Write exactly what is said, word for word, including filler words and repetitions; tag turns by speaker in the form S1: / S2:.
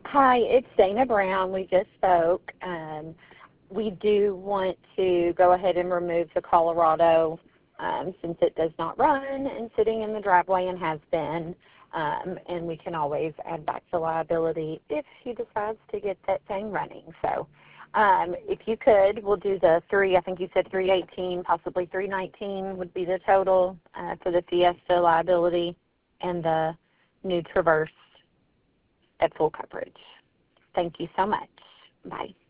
S1: Hi, it's Dana Brown. We just spoke. Um, we do want to go ahead and remove the Colorado um, since it does not run and sitting in the driveway and has been. Um, and we can always add back the liability if he decides to get that thing running. So um, if you could, we'll do the three, I think you said three eighteen, possibly three nineteen would be the total uh, for the Fiesta liability and the new Traverse at full coverage. Thank you so much. Bye.